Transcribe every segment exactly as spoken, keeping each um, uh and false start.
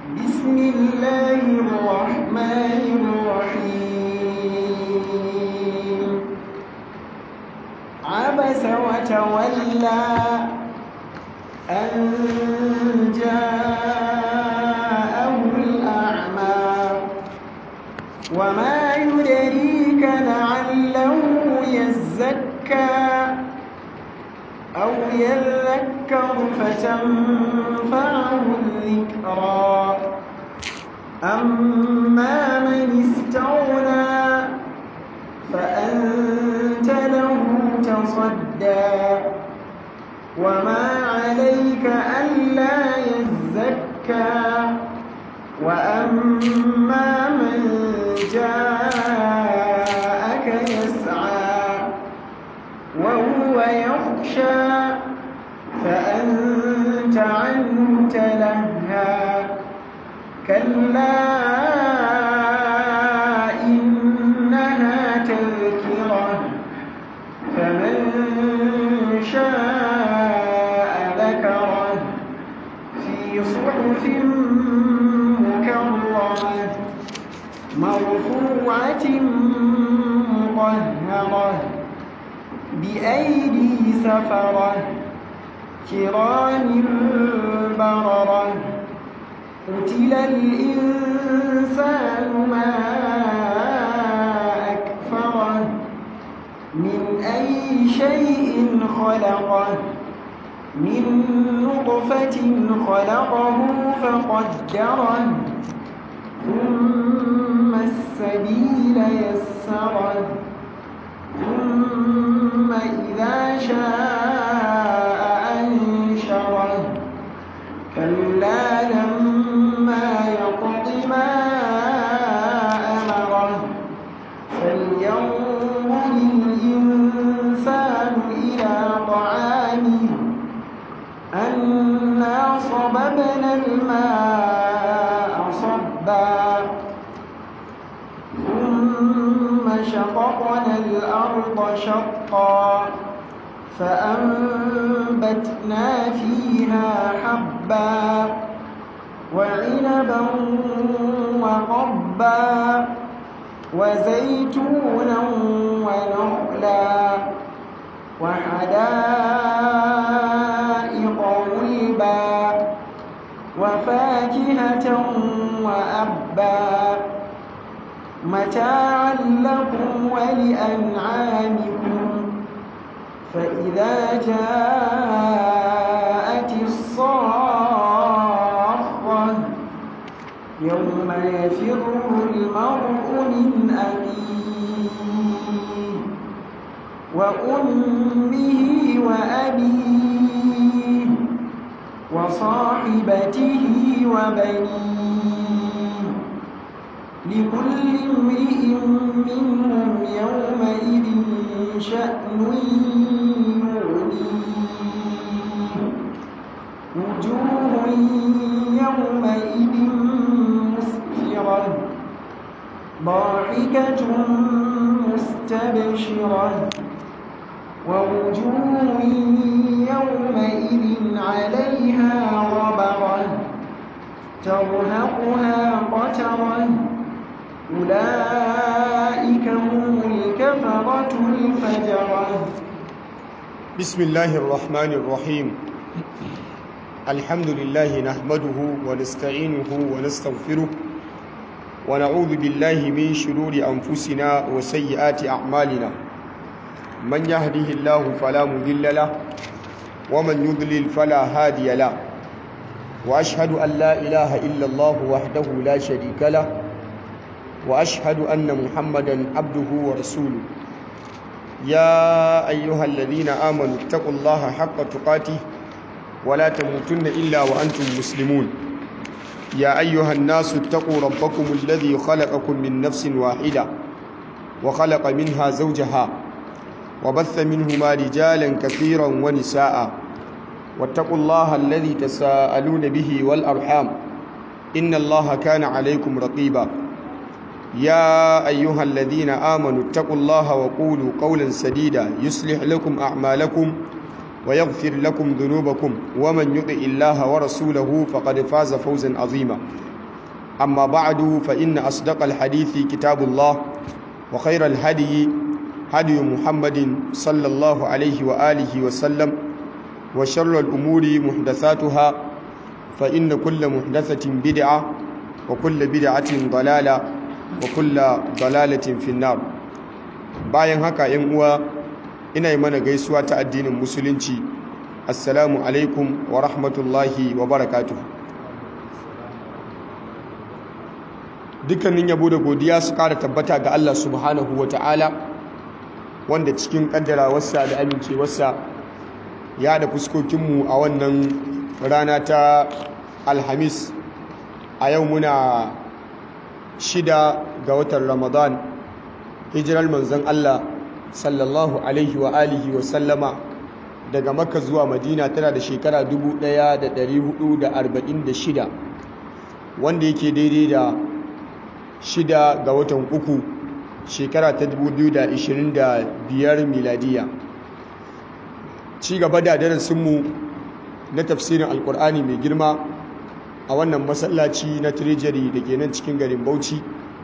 بسم الله الرحمن الرحيم عبس وتولى أن جاءه الأعمى وما يدريك لعله يزكى أو يذكر فتنفعه الذكرى أما من استغنى فأنت له تصدى وما عليك ألا يزكى وأما من جاءك يسعى وهو يخشى فأنت عنه تلهى كلا إنها تذكرة فمن شاء ذكره في صحف مكرمة مرفوعة مطهرة بأيدي سفرة كرام بررة قتل الإنسان ما أكفره من أي شيء خلقه من نطفة خلقه فقدره ثم السبيل يسره ثم إذا شاء أنشره كلا لما يقض ما أمره فلينظر الإنسان إلى طعامه أنا صببنا الماء صبا ثم شققنا الأرض شقا فأنبتنا فيها حبا وعنبا وقبا وزيتونا ونخلا وحدائق غلبا وفاكهة وأبا متاعا لكم ولأنعامكم فإذا جاءت الصاخة يوم يفر المرء من أخيه وأمه وأبيه وصاحبته وبنيه لكل امرئ منهم يومئذ شأن يغنيه وجوه يومئذ مسفرة ضاحكة مستبشرة ووجوه يومئذ عليها غبرة ترهقها قترة أولئك هم الكفرة الفجرة. بسم الله الرحمن الرحيم الحمد لله نحمده ونستعينه ونستغفره ونعوذ بالله من شرور أنفسنا وسيئات أعمالنا من يهده الله فلا مضل له ومن يضلل فلا هادي له وأشهد أن لا إله إلا الله وحده لا شريك له وأشهد أن محمدا عبده ورسوله يا أيها الذين آمنوا اتقوا الله حق تقاته ولا تموتن إلا وأنتم مسلمون يا أيها الناس اتقوا ربكم الذي خلقكم من نفس واحدة وخلق منها زوجها وبث منهما رجالا كثيرا ونساء واتقوا الله الذي تساءلون به والأرحام إن الله كان عليكم رقيبا يا أيها الذين آمنوا اتقوا الله وقولوا قولا سديدا يصلح لكم أعمالكم ويغفر لكم ذنوبكم ومن يطع الله ورسوله فقد فاز فوزا عظيما أما بعد فإن أصدق الحديث كتاب الله وخير الهدي هدي محمد صلى الله عليه وآله وسلم وشر الأمور محدثاتها فإن كل محدثة بدعة وكل بدعة ضلالة وكل ضلالة في النار. bayan haka ‘yan uwa ina yi mana gaisuwa ta addinin musulunci. Assalamu alaikum wa rahmatullahi wa barakatuh. Dukkanin yabo da godiya su ƙara tabbata ga Allah subhanahu wa ta'ala, wanda cikin ƙaddarawarsa da amincewarsa ya da fuskokinmu a wannan rana ta Alhamis. A yau muna shida ga watan Ramadan, hijirar manzon Allah sallallahu alaihi wa alihi wa sallama daga Makka zuwa Madina tana da shekara dubu ɗaya da ɗari hudu da arba'in da shida, wanda yake daidai da shida ga watan uku shekara ta dubu biyu da ashirin da biyar miladiya. Ci gaba da darasinmu na tafsirin alkur'ani mai girma a wannan masallaci na Treasury da ke nan cikin garin Bauchi.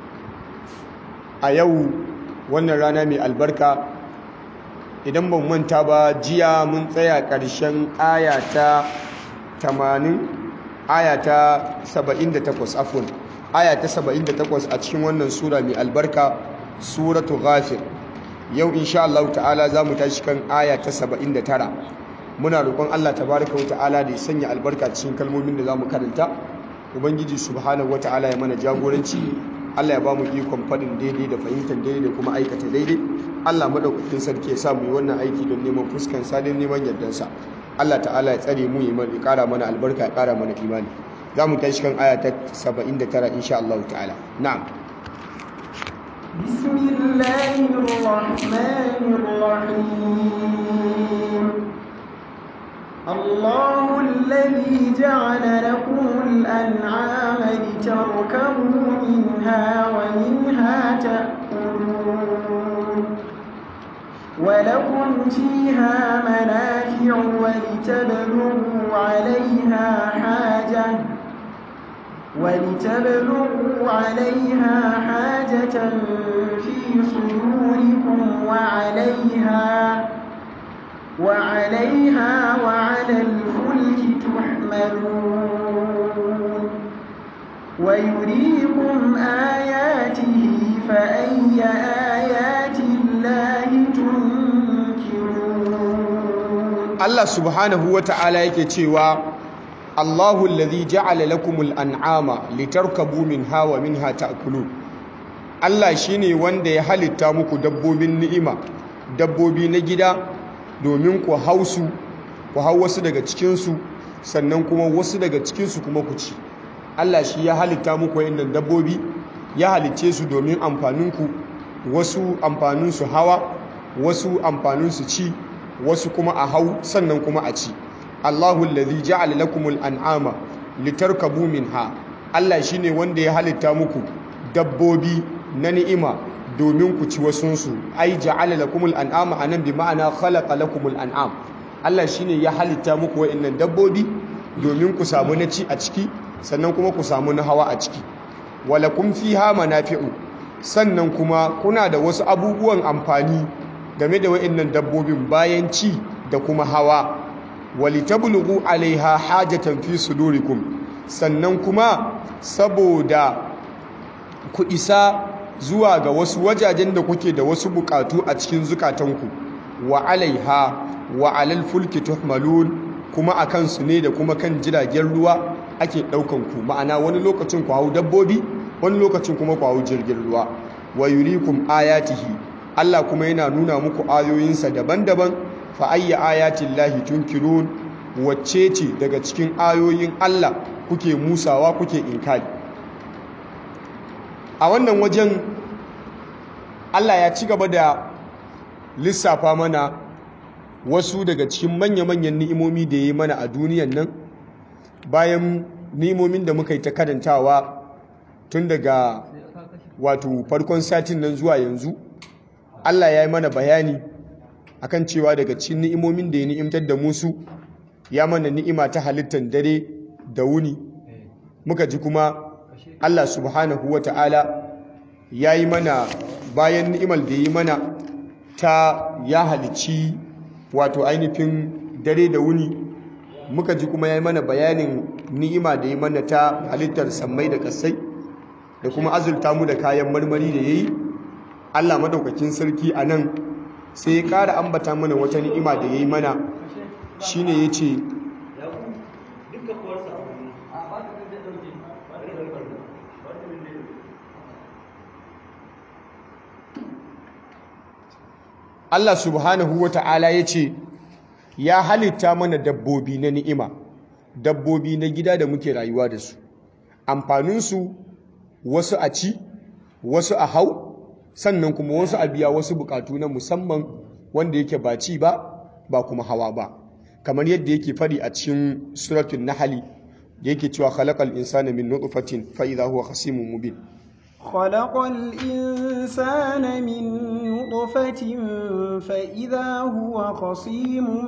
A yau wannan rana mai albarka, idan ban manta ba, jiya mun tsaya ƙarshen aya ta tamanin aya ta saba'in da takwas afwan aya ta saba'in da takwas a cikin wannan sura mai albarka, suratu Ghafir. Yau insha Allah ta'ala za mu tashi kan aya ta saba'in da tara. Muna roƙon Allah tabaraka wa ta'ala da ya sanya albarka cikin kalmomin da za mu karanta. Ubangiji subhanahu wa ta'ala ya mana jagoranci. Allah ya ba mu ikon faɗin daidai da fahimtar daidai da kuma aikata daidai. Allah madaukakin sarki ya sa mu yi wannan aiki don neman fuskan sa, don neman yardansa. Allah ta'ala ya tsare mu, ya ƙara mana albarka, ya ƙara mana imani. Za mu tashi kan aya ta saba'in da tara insha Allah ta'ala. Na'am. Bismillahir Rahmanir Rahim. Allahu alladhi ja'ala lakumul an'ama litarkabu minha wa minha ta'kulun. ولكم فيها منافع ولتبلغوا عليها حاجة ولتبلغوا عليها حاجة في صدوركم وعليها وعليها وعلى الفلك تحملون ويريكم آياته فأي آيات الله Allah subhanahu wa ta'ala yake cewa Allahu alladhi ja'ala lakumul an'ama litarkabu minha wa minha ta'kulun. Allah shine wanda ya halitta muku dabbobin ni'ima, dabbobi na gida, domin ku hausu, ku hau wasu daga cikin su, sannan kuma wasu daga cikin su kuma ku ci. Allah shi ya halitta muku wayannan dabbobi, ya halicce su domin amfaninku, wasu amfanin su hawa, wasu amfanin su ci, wasu kuma a hau sannan kuma a ci. Allahu allazi ja'ala lakumul an'ama litarkabu minha. Allah shine wanda ya halitta muku dabbobi na ni'ima domin ku ci wasunsu. Ai ja'ala lakumul an'ama anan bi ma'ana khalaqa lakumul an'am. Allah shine ya halitta muku wa'annan dabbobi domin ku samu na ci a ciki, sannan kuma ku samu na hawa a ciki. Walakum fiha manafi'u. Sannan kuma kuna da wasu abubuwan amfani game da wa'annan dabbobin bayan ci da kuma hawa. Walitablugu alaiha hajatan fi sudurikum. Sannan kuma saboda ku isa zuwa ga wasu wajajen da kuke da wasu bukatu a cikin zukatanku. Wa alaiha wa alal fulki tuhmalun. Kuma akan su ne da kuma kan jiragen ruwa ake daukan ku. Ma'ana wani lokacin ku hau dabbobi, wani lokacin kuma ku hau jirgin ruwa. Wa yurikum ayatihi. Allah kuma yana nuna muku ayoyinsa daban-daban. Fa ayya ayatin lahi tunkirun. Wacce ce daga cikin ayoyin Allah kuke musawa, kuke inkari? A wannan wajen Allah ya ci gaba da lissafa mana wasu daga cikin manya-manyan ni'imomi da ya yi mana a duniyan nan, bayan ni'imomin da muka yi ta karantawa tun daga wato farkon satin nan zuwa yanzu. Allah ya yi mana bayani akan cewa daga cikin ni'imomin da ya ni'imtar da musu, ya mana ni'ima ta halittar dare da wuni. Muka ji kuma Allah subhanahu wata'ala yayi mana bayan ni'imar da yi mana ta ya halici wato ainihin dare da wuni, muka ji kuma yayi mana bayanin ni'ima da yi mana ta halittar sammai da kasai da kuma azurta mu da kayan marmari da yayi. Allah madaukakin sarki anan sai ya ƙara ambata mana wata ni'ima da yayi mana, shine yace Allah subhanahu wata'ala yace ya halitta mana dabbobi na ni'ima, dabbobi na gida da muke rayuwa da su, amfaninsu wasu a ci wasu a hau, sannan kuma wasu a biya wasu bukatu na musamman wanda yake ba ci ba ba kuma hawa ba, kamar yadda yake fadi a cikin suratul nahl da yake cewa khalaqal insana min nutfatin fa idha huwa khasimun mubin. khalaqal insana min nutfatin fa idha huwa khasimun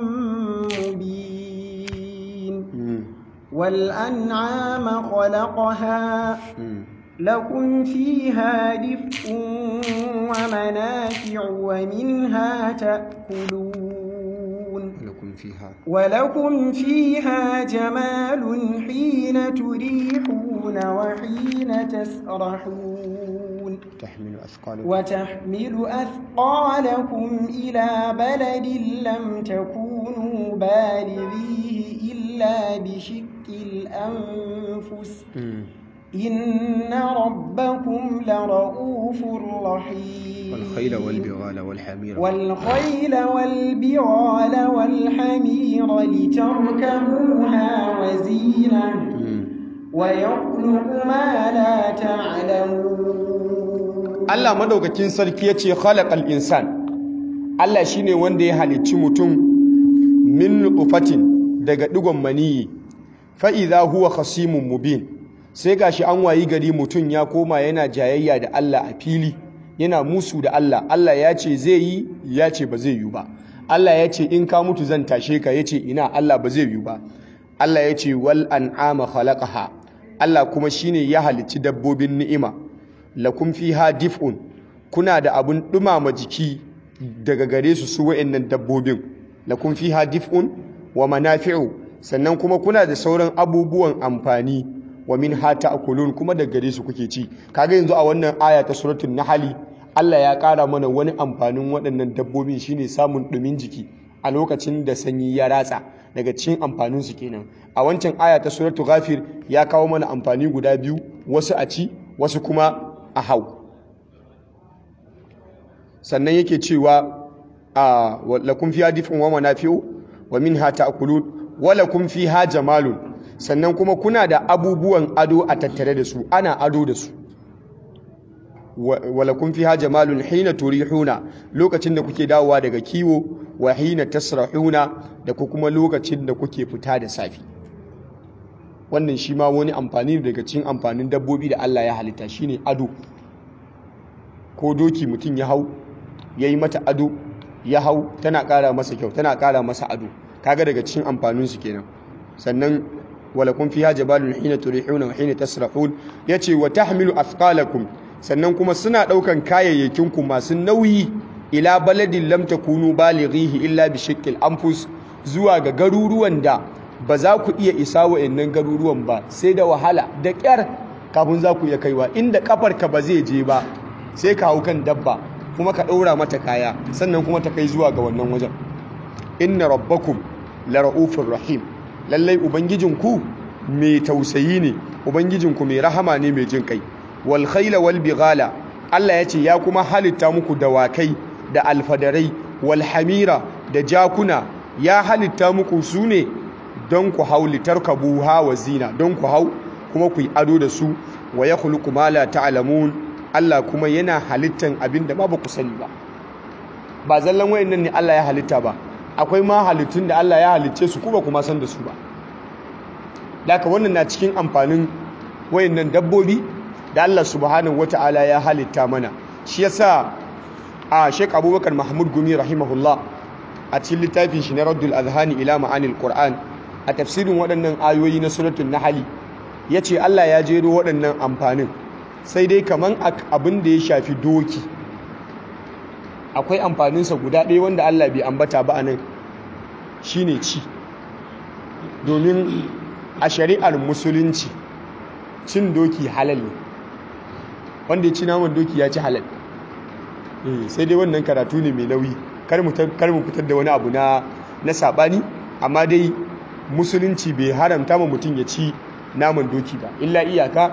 mubin wal an'ama khalaqaha لكم فيها دفء ومنافع ومنها تأكلون ولكم فيها ولكم فيها جمال حين تريحون وحين تسرحون تحمل أثقالكم وتحمل أثقالكم إلى بلد لم تكونوا بالغيه إلا بشق الأنفس إن ربكم لرؤوف رحيم والخيل والبغال والحمير والخيل والبغال والحمير لتركبوها وزينة ويخلق ما لا تعلمون. Allah madaukakin sarki yace khalaqal insan, Allah shine wanda ya halicci mutum min nutfatin daga digon maniyi fa idha huwa khasimun mubin, sai gashi an wayi gari mutum ya koma yana jayayya da Allah a fili, yana musu da Allah. Allah ya ce zai yi, ya ce ba zai yi ba. Allah ya ce in ka mutu zan tashe ka, ya ce ina, Allah ba zai yi ba. Allah ya ce wal an'ama khalaqaha, Allah kuma shine ya halicci dabbobin ni'ima. Lakum fiha dif'un, kuna da abun dumama jiki daga gare su su wa'annan dabbobin. Lakum fiha dif'un wa manafi'u, sannan kuma kuna da sauran abubuwan amfani. Wa minha ta'kulun, kuma daga gare su kuke ci. Kaga yanzu a wannan aya ta suratul nahl Allah ya ƙara mana wani amfanin waɗannan dabbobin shine samun ɗumin jiki a lokacin da sanyi ya ratsa, daga cikin amfanin su kenan. A wancan aya ta suratul ghafir ya kawo mana amfani guda biyu, wasu a ci wasu kuma a hau. Sannan yake cewa a lakum fiha dif'un wa manafi'u wa minha ta'kulun wa lakum fiha jamalun, sannan kuma kuna da abubuwan ado a tattare da su, ana ado da su. Walakun fiha jamalun hina turihuna, lokacin da kuke dawowa daga kiwo, wa hina tasrahuna, da kuma lokacin da kuke fita da safi. Wannan shi ma wani amfani daga cikin amfanin dabbobi da Allah ya halitta, shine ado. Ko doki mutum ya hau, ya yi mata ado, ya hau, tana ƙara masa kyau, tana ƙara masa ado. Kaga daga cikin amfaninsu kenan. Sannan walakun fiha jabalun hina turihuna wa hina tasrahun, yace wa tahmilu athqalakum, sannan kuma suna daukan kayayyakin ku masu nauyi ila baladin lam takunu balighihi illa bi shiqqil anfus, zuwa ga garuruwan da ba za ku iya isa wa'annan garuruwan ba sai da wahala da kyar kafin za ku iya kaiwa, inda kafarka ba zai je ba sai ka hau kan dabba kuma ka daura mata kaya sannan kuma ta kai zuwa ga wannan wajen. Inna rabbakum la ra'ufur rahim, lallai ubangijinku mai tausayi ne, ubangijinku mai rahama ne, mai jin kai. Wal khayla wal bighala, Allah yace ya kuma halitta muku dawakai da alfadarai, wal hamira da jakuna, ya halitta muku su ne don ku hau, litarkabuha wa zina, don ku hau kuma ku yi ado da su. Wa yakhluqu ma la ta'lamun, Allah kuma yana halittan abinda ba ku sani ba. Ba zallan wayannan ne Allah ya halitta ba, akwai ma halittun da Allah ya halicce su kuma kuma san da su ba. Daka wannan na cikin amfanin wayannan dabbobi da Allah subhanahu wata'ala ya halitta mana. Shi yasa a Sheikh Abubakar Mahmud Gumi rahimahullah a cikin littafin shi na Raddul Adhani ila Ma'anil Qur'an, a tafsirin waɗannan ayoyi na suratul Nahl ya ce Allah ya jero waɗannan amfanin sai dai kaman abin da ya shafi doki akwai amfaninsa guda ɗaya wanda Allah bai ambata ba a nan shine ci domin a shari'ar musulunci cin doki halal ne wanda ya ci naman doki ya ci halal sai dai wannan karatu ne mai nauyi kar mu fitar da wani abu na na sabani amma dai musulunci bai haramta ma mutum ya ci naman doki ba illa iyaka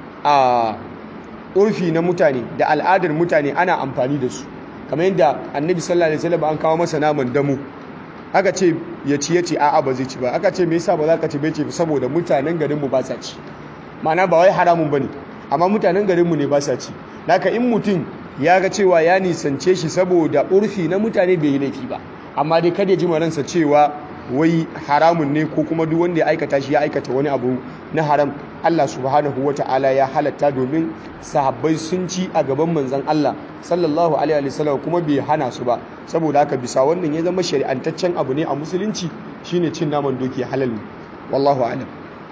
a urfi na mutane da al'adar mutane ana amfani da su kamar yadda annabi sallallahu alaihi wasallam an kawo masa naman damu aka ce ya ci ya ce a'a ba zai ci ba aka ce me yasa ba za ka ci bai ce saboda mutanen garinmu ba sa ci ma'ana ba wai haramun bane amma mutanen garinmu ne ba sa ci haka in mutum ya ga cewa ya nisance shi saboda urfi na mutane bai yi laifi ba amma dai kada ya ji maransa cewa wai haramun ne ko kuma duk wanda ya aikata shi ya aikata wani abu na haram Allah subhanahu wata'ala ya halatta domin sahabbai sun ci a gaban manzon Allah sallallahu alaihi wasallam kuma bai hana su ba saboda haka bisa wannan ya zama shari'antaccen abu ne a musulunci shine cin naman doki halal ne wallahu a'lam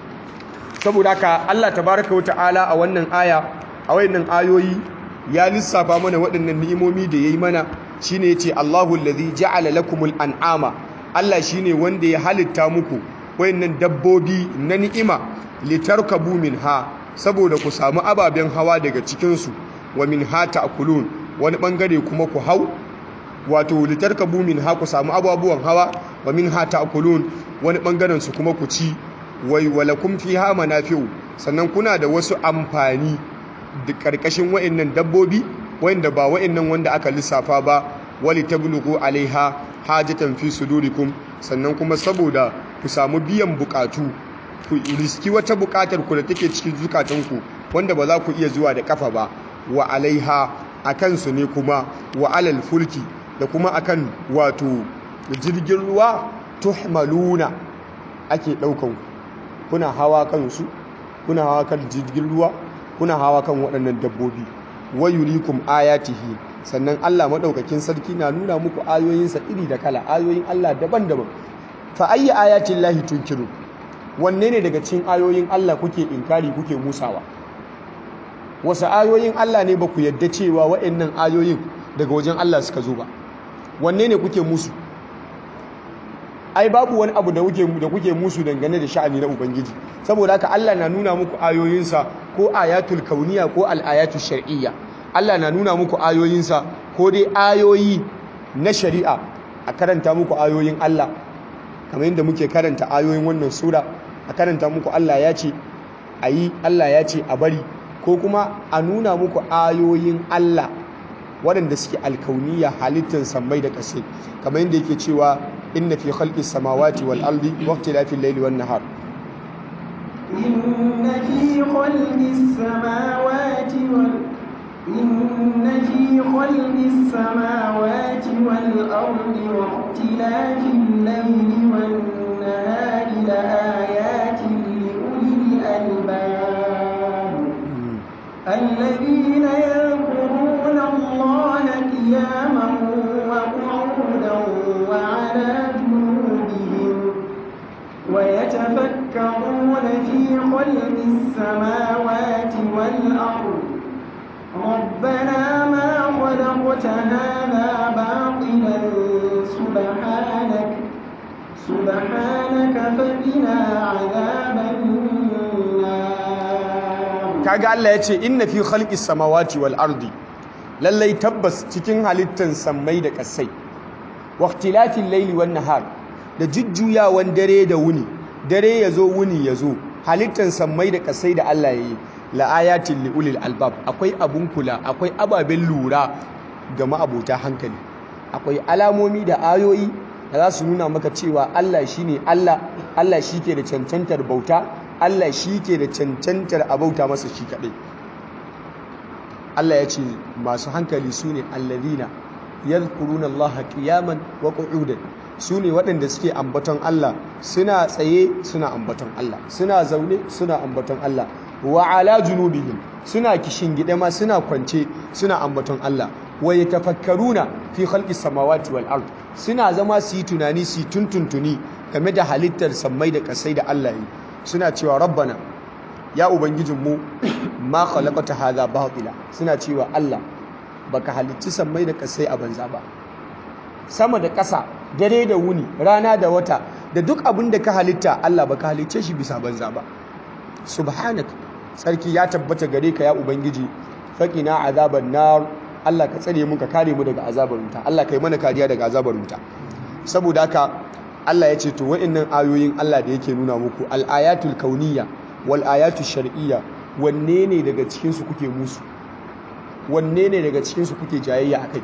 saboda haka Allah tabaraka wata'ala a wannan aya a wayannan ayoyi ya lissafa mana waɗannan ni'imomi da yayi mana shine yace Allahu allazi ja'ala lakumul an'ama Allah shine wanda ya halitta muku wayannan dabbobi na ni'ima litarkabu minha saboda ku samu ababen hawa daga cikin su wa minha ta'kulun wani bangare kuma ku hau wato litarkabu minha ku samu ababuwan hawa wa minha ta'kulun wani bangaren su kuma ku ci wai walakum fiha manafi'u sannan kuna da wasu amfani da karkashin wayannan dabbobi wanda ba wayannan wanda aka lissafa ba wali tablughu alaiha hajatan fi sudurikum sannan kuma saboda ku samu biyan bukatu ku riski wata bukatar ku da take cikin zukatanku wanda ba za ku iya zuwa da kafa ba wa alaiha akan su ne kuma wa alal fulki da kuma akan wato jirgin ruwa tuhmaluna ake daukan kuna hawa kansu kuna hawa kan jirgin ruwa kuna hawa kan waɗannan dabbobi wayurikum ayatihi sannan Allah madaukakin sarki na nuna muku ayoyinsa iri da kala ayoyin Allah daban-daban fa ayyi ayatin lahi tunkiru wanne ne daga cikin ayoyin Allah kuke inkari kuke musawa wasu ayoyin Allah ne ba ku yadda cewa waɗannan ayoyin daga wajen Allah suka zo ba wanne ne kuke musu ai babu wani abu da kuke da kuke musu dangane da sha'ani na ubangiji saboda haka Allah na nuna muku ayoyinsa ko ayatul kauniya ko al-ayatul shar'iyya Allah na nuna muku ayoyinsa ko dai ayoyi na shari'a a karanta muku ayoyin Allah kamar yadda muke karanta ayoyin wannan sura a karanta muku Allah ya ce ayi Allah ya ce a bari ko kuma a nuna muku ayoyin Allah waɗanda suke alkauniya halittar sammai da ƙasai kamar yadda yake cewa inna fi khalqis samawati wal ardi wa ikhtilafil layli wan nahar inna fi khalqis samawati wal inna fi khalqis samawati wal ardi wa ikhtilafil layli wan nahari la ayatin li ulil albab alladhina yadhkuruna Allaha qiyaman wa qu'udan wa 'ala junubihim wa yatafakkaruna fi khalqis samawati wal ardi ربنا ما خلقت هذا باطلا سبحانك سبحانك فقنا عذاب النار kaga Allah yace inna fi khalqis samawati wal ardi lallai tabbas cikin halittan sammai da kasai waqtilatil layli wan nahar da jujjuyawan dare da wuni dare yazo wuni yazo halittan sammai da kasai da Allah yayi la ayatin li ulil albab akwai abun kula akwai ababen lura ga ma'abota hankali akwai alamomi da ayoyi da za su nuna maka cewa Allah shine Allah Allah shike da cancantar bauta Allah shike da cancantar abauta masa shi kadai Allah ya ce masu hankali sune alladhina yadhkuruna Allah qiyaman wa qu'udan sune waɗanda suke ambaton Allah suna tsaye suna ambaton Allah suna zaune suna ambaton Allah wa ala junubihim suna kishin gide ma suna kwance suna ambaton Allah wa yatafakkaruna fi khalqis samawati wal ard suna zama su yi tunani su tuntuntuni game da halittar sammai da kasai da Allah yi suna cewa rabbana ya ubangijinmu ma khalaqata hadha batila suna cewa Allah baka halicci sammai da kasai a banza ba sama da ƙasa dare da wuni rana da wata da duk abin da ka halitta Allah baka halicce shi bisa banza ba subhanaka sarki ya tabbata gare ka ya ubangiji faqina azaban nar Allah ka tsare mu ka kare mu daga azabar wuta Allah kai mana kariya daga azabar wuta saboda haka Allah ya ce to wa'annan ayoyin Allah da yake nuna muku al-ayatul kauniyya wal ayatul shar'iyya wanne ne daga cikin su kuke musu wanne ne daga cikin su kuke jayayya akai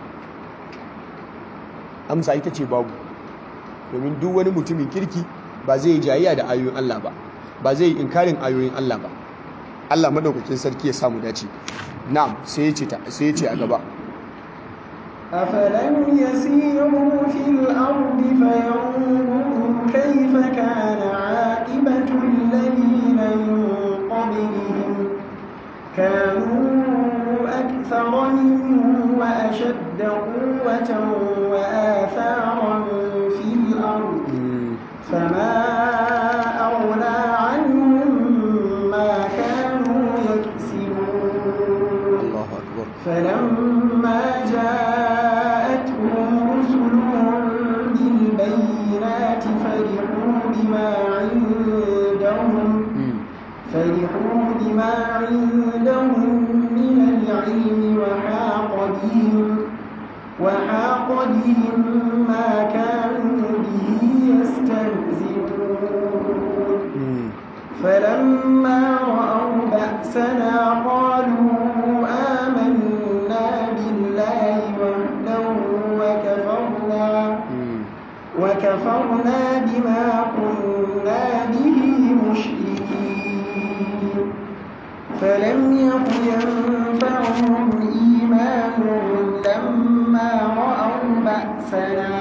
amsa ita ce babu domin duk wani mutumin kirki ba zai yi jayayya da ayoyin Allah ba ba zai yi inkarin ayoyin Allah ba Allah madaukakin sarki ya samu dace na'am sai ya ce ta sai ya ce a gaba أفلم يسيروا في الأرض فينظروا كيف كان عاقبة الذين من قبلهم كانوا أكثر منهم وأشد قوة وآثارا في الأرض فما أغنى عنهم ما كانوا يكسبون الله أكبر فلما جاءتهم رسلهم بالبينات فرحوا بما عندهم فرحوا بما عندهم من العلم وحاق بهم وحاق بهم ما كانوا به يستهزئون فلما رأوا بأسنا قالوا آمنا بالله وحده وكفرنا وكفرنا بما كنا به مشركين فلم يكن ينفعهم إيمانهم لما رأوا بأسنا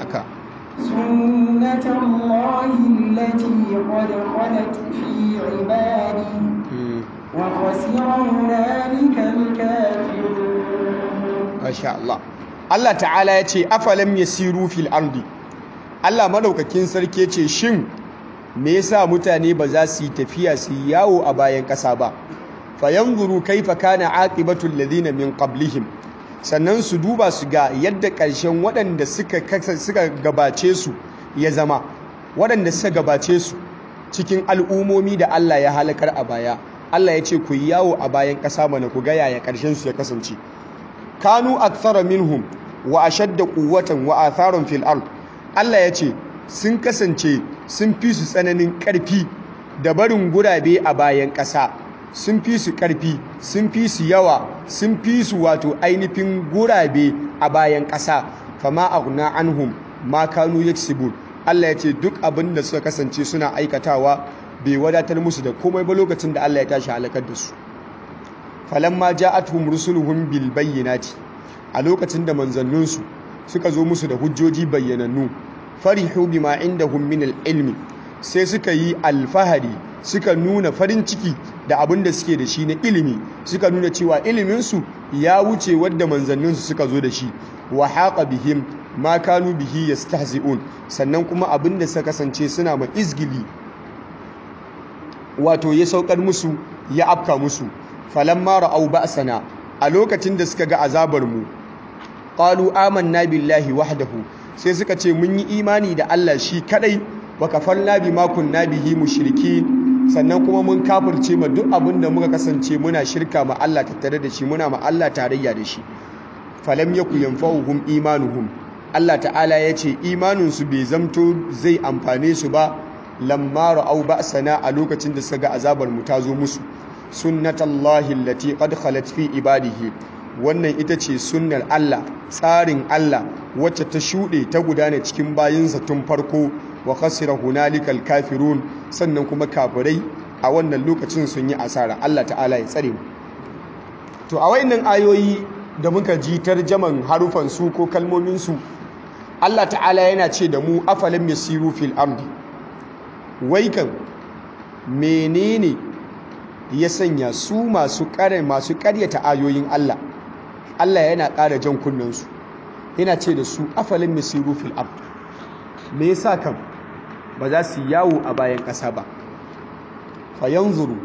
سنة الله التي قد خلت في عباده وخسر هنالك الكافرون ما شاء الله Allah ta'ala ya ce afalam yasiru fil ardi Allah madaukakin sarki ya ce shin me yasa mutane ba za su yi tafiya su yi yawo a bayan ƙasa ba fayanzuru kaifa kana aqibatul ladina min qablihim sannan su duba su ga yadda ƙarshen waɗanda suka suka gabace su ya zama waɗanda suka gabace su cikin al'umomi da Allah ya halakar a baya Allah ya ce ku yi yawo a bayan ƙasa mana ku ga yaya ƙarshen su ya kasance kanu akthara minhum wa ashadda quwwatan wa atharan fil ard Allah ya ce sun kasance sun fi su tsananin ƙarfi da barin gurabe a bayan ƙasa sun fi su ƙarfi sun fi su yawa sun fi su wato ainihin gurabe a bayan ƙasa fama aghna anhum ma kanu yaksibun Allah ya ce duk abin da suka kasance suna aikatawa bai wadatar musu da komai ba lokacin da Allah ya tashi halakar da su falamma ja'atuhum rusuluhum bil bayyinati a lokacin da manzanninsu suka zo musu da hujjoji bayyanannu farihu bima indahum min al ilmi sai suka yi alfahari suka nuna farin ciki da abin da suke da shi na ilimi suka nuna cewa iliminsu ya wuce wadda manzanninsu suka zo da shi wa haqa bihim ma kanu bihi yastahzi'un sannan kuma abin da suka kasance suna ma izgili wato ya saukar musu ya afka musu falamma ra'au ba'sana a lokacin da suka ga azabar mu qalu amanna billahi wahdahu sai suka ce mun yi imani da Allah shi kadai wa kafarna bima kunna bihi mushrikin sannan kuma mun kafirce ma duk abin da muka kasance muna shirka ma Allah tattare da shi muna ma Allah tarayya da shi falam yaku yanfa'uhum imanuhum Allah ta'ala ya ce imaninsu bai zamto zai amfane su ba lamma ra'au ba'sana a lokacin da suka ga azabar mu ta zo musu sunnatullahi allati qad khalat fi ibadihi wannan ita ce sunnar Allah tsarin Allah wacce ta shuɗe ta gudana cikin bayinsa tun farko wa khasira hunalikal kafirun sannan kuma kafirai a wannan lokacin sun yi asara Allah ta'ala ya tsare mu to a wayannan ayoyi da muka ji tarjaman harufan su ko kalmomin su Allah ta'ala yana ce da mu afalam yasiru fil ardi wai kan menene ya sanya su masu kare masu ƙaryata ayoyin Allah Allah yana ƙara jan kunnen su yana ce da su afalam yasiru fil ardi me yasa kan ba za su yawo a bayan ƙasa ba fa yanzuru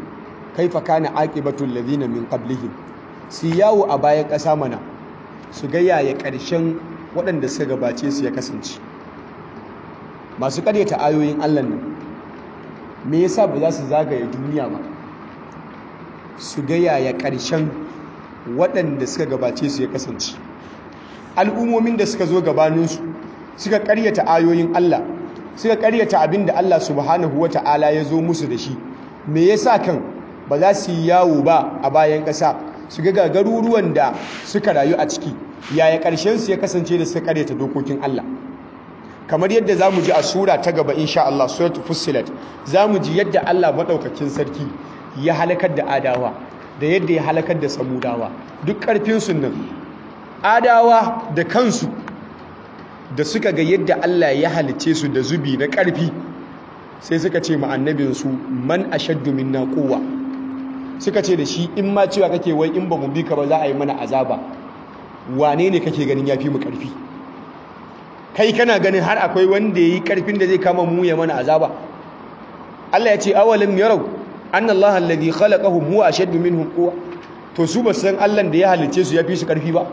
kaifa kana aqibatul ladina min qablihim su yawo a bayan ƙasa mana su ga yaya ƙarshen waɗanda suka gabace su ya kasance. Masu ƙaryata ayoyin Allah nan me yasa ba za su zagaye duniya ba su ga yaya ƙarshen waɗanda suka gabace su ya kasance. Al'ummomin da suka zo gabaninsu suka ƙaryata ayoyin Allah, suka ƙaryata abin da Allah subhanahu wata'ala ya zo musu da shi, me yasa kan ba za su yi yawo ba a bayan ƙasa su ga garuruwan da suka rayu a ciki yaya ƙarshen su ya kasance da suka ƙaryata dokokin Allah. Kamar yadda za mu ji a sura ta gaba insha Allah, suratul Fussilat, za mu ji yadda Allah maɗaukakin sarki ya halakar da Adawa da yadda ya halakar da Samudawa. Duk ƙarfinsu nan Adawa da kansu da suka ga yadda Allah ya halice su da zubi na ƙarfi sai suka ce ma annabinsu man ashaddu minna quwwa, suka ce da shi in ma cewa kake wai in ba mu bi ka ba za a yi mana azaba, wane ne kake ganin yafi mu ƙarfi? Kai kana ganin har akwai wanda yayi ƙarfin da zai kama mu ya mana azaba? Allah ya ce awalam yarau anna Allah alladhi khalaqahum huwa ashaddu minhum quwwa. To su ba san Allah da ya halice su yafi su ƙarfi ba?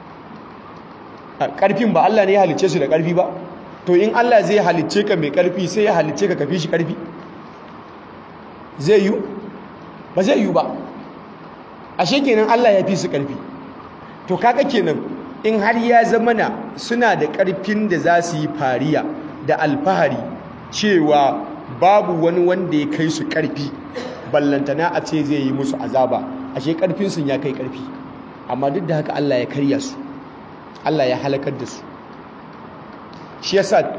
Ƙarfin ba Allah ne ya halice su da ƙarfi ba? To in Allah zai halice ka mai ƙarfi sai ya halice ka kafi shi ƙarfi? Zai yi? Ba zai yi ba. Ashe kenan Allah ya fi su ƙarfi. To kaga kenan in har ya zamana suna da ƙarfin da za su yi fariya da alfahari cewa babu wani wanda ya kai su ƙarfi, ballantana a ce zai yi musu azaba, ashe ƙarfin sun ya kai ƙarfi. Amma duk da haka Allah ya karya su, Allah ya halakar da su. Shi yasa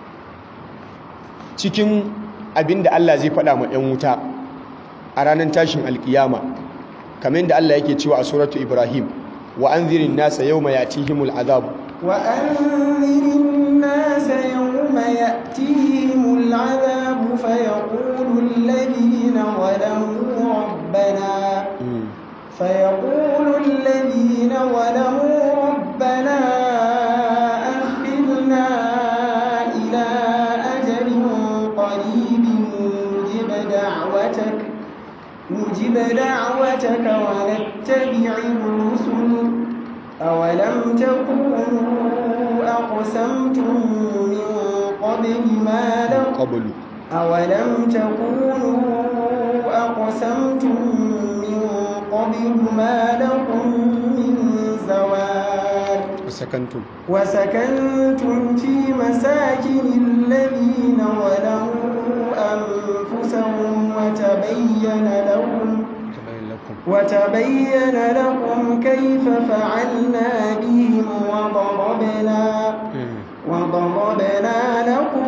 cikin abin da Allah zai faɗa ma 'yan wuta a ranar tashin alkiyama, kamar da Allah yake cewa a suratu Ibrahim, wa anzirin nasa yawma yatihimul azab wa anzirin nasa yawma yatihimul azab fa yaqulu alladhina zalamu rabbana fa yaqulu alladhina zalamu rabbana akhirna ila ajalin qaribin nujib da'watak نجب دعوتك ونتبع الرسل أولم تكونوا أقسمتم من قبل ما لكم أولم تكونوا أقسمتم من قبل ما لكم من زوال وسكنتم وسكنتم في مساكن الذين ظلموا أنفسهم وتبين لكم وتبين لكم كيف فعلنا بهم وضربنا وضربنا لكم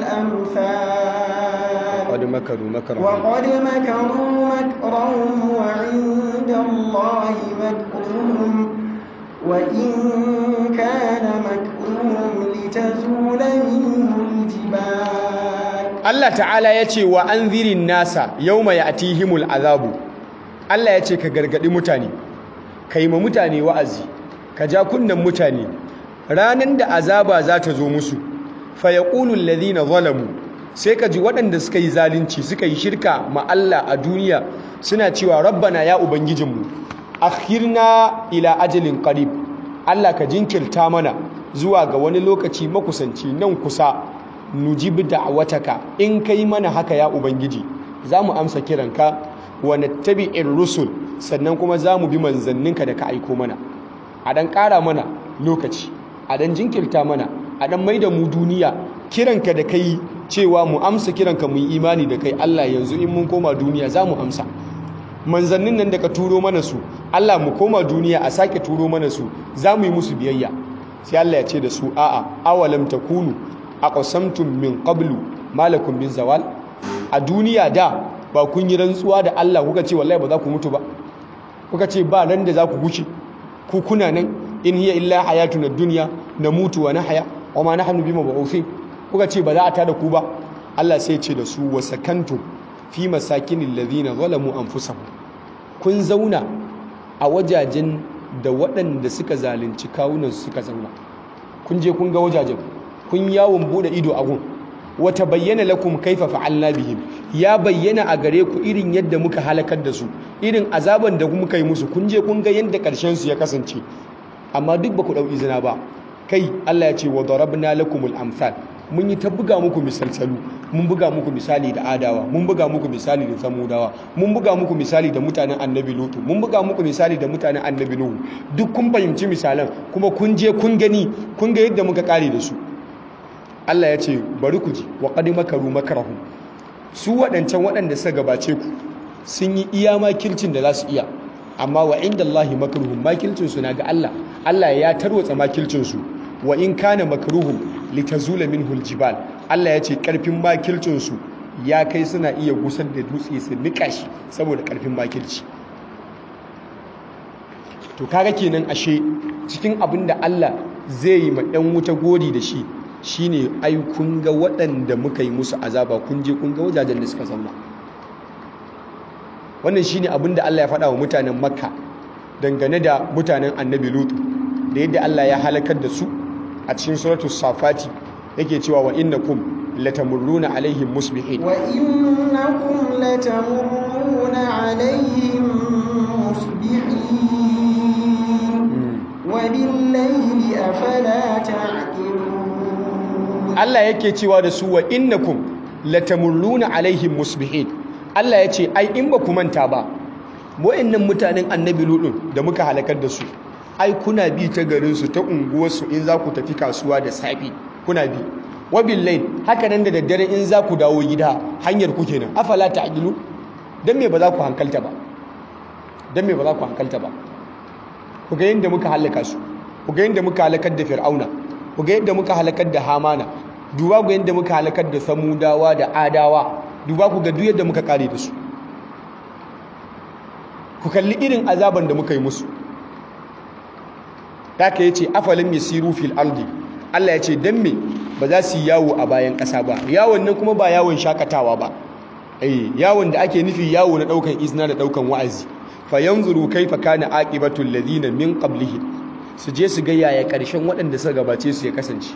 الأمثال وقد مكروا مكرهم وقد مكروا مكرهم وعند الله مكرهم وإن كان مكرهم لتزول منه الجبال. Allah ta'ala ya ce wa anzirin nasa yawma ya'tihimul azabu. Allah ya ce ka gargadi mutane, ka yi ma mutane wa'azi, ka ja kunnen mutane ranan da azaba za ta zo musu. Fa yaqulu alladhina zalamu, sai ka ji waɗanda suka yi zalunci suka yi shirka ma Allah a duniya suna cewa rabbana ya ubangijinmu akhirna ila ajalin qarib, Allah ka jinkirta mana zuwa ga wani lokaci makusanci nan kusa, nujib da'wataka, in kai mana haka ya ubangiji zamu amsa kiranka, wa nattabi'ir rusul, sannan kuma zamu bi manzanninka da ka aiko mana. A dan ƙara mana lokaci, a dan jinkirta mana, a dan maida mu duniya, kiranka da kai cewa mu amsa kiranka mu yi imani da kai Allah, yanzu in mun koma duniya zamu amsa. Manzannin nan da ka turo mana su Allah, mu koma duniya a sake turo mana su, zamu yi musu biyayya. Sai Allah ya ce da su a'a awalam takunu aqsamtum min qablu malakum min zawal. A duniya da ba kun yi rantsuwa da Allah kuka ce wallahi ba za ku mutu ba, kuka ce ba ran da za ku guce, ku kuna nan, in hiya illa hayatuna dunya namutu wa nahya wa ma nahnu bimab'uthin, kuka ce ba za a tada ku ba. Allah sai ce da su wasakantum fi masakinil ladhina zalamu anfusahum, kun zauna a wajajen da waɗanda suka zalunci kawunan suka zauna, kun je kun ga wajajen, kun yawon bude ido a gun, wata bayyana lakum kaifa fa'alna bihim, ya bayyana a gare ku irin yadda muka halakar da su, irin azaban da muka yi musu, kun je kun ga yadda ƙarshen su ya kasance, amma duk ba ku ɗau izina ba. Kai Allah ya ce wa darabna lakumul amsal, mun yi ta buga muku misalsalu, mun buga muku misali da adawa, mun buga muku misali da samudawa, mun buga muku misali da mutanen annabi lutu, mun buga muku misali da mutanen annabi nuhu, duk kun fahimci misalan kuma kun je kun gani, kun ga yadda muka kare da su. Allah ya ce bari ku ji wa qad makaru makarahum, su waɗancan waɗanda suka gabace ku sun yi iya makircin da za su iya, amma wa indallahi makruhum, makircin su na ga Allah, Allah ya tarwatsa makircin su. Wa in kana makruhum litazula minhu aljibal, Allah ya ce karfin makircin su ya kai suna iya gusar da dutse su nika shi saboda karfin makirci. To kaga kenan ashe cikin abin da Allah zai yi ma ɗan wuta gori da shi shine ai kun ga waɗanda muka yi musu azaba, kun je kun ga wajajen da suka zauna. Wannan shine abin da Allah ya faɗa wa mutanen Makka dangane da mutanen Annabi Lutu, da yadda Allah ya halakar da su a cikin suratul Safati yake cewa wa innakum latamurruna alaihim musbihin, wa innakum latamurruna alaihim musbihin wa bil-layli afala ta'qilun. Allah yake cewa da su wa innakum latamurruna alaihim musbihin. Allah ya ce ai in ba ku manta ba, wa'annan mutanen Annabi Lutu da muka halakar da su, ai kuna bi ta garinsu, ta unguwarsu in za ku tafi kasuwa da safi kuna bi, wabil layl haka nan da daddare in za ku dawo gida hanyar ku kenan, afala ta'qilu, dan me ba za ku hankalta ba, dan me ba za ku hankalta ba. Ku ga yadda muka halaka su, ku ga yadda muka halakar da Fir'auna, ku ga yadda muka halakar da Hamana, duba ku yadda muka halakar da Samudawa da Adawa, duba ku ga duk yadda muka kare da su. Ku kalli irin azaban da muka yi musu. Haka yace afalam yasiru fil ardi, Allah yace dan me ba za su yi yawo a bayan ƙasa ba, yawon nan kuma ba yawon shakatawa ba, eh yawon da ake nufi yawo na daukan izina da daukan wa'azi. Fa yanzuru kaifa kana aqibatul ladina min qablihim, su je su ga yaya ƙarshen waɗanda suka gabace su ya kasance,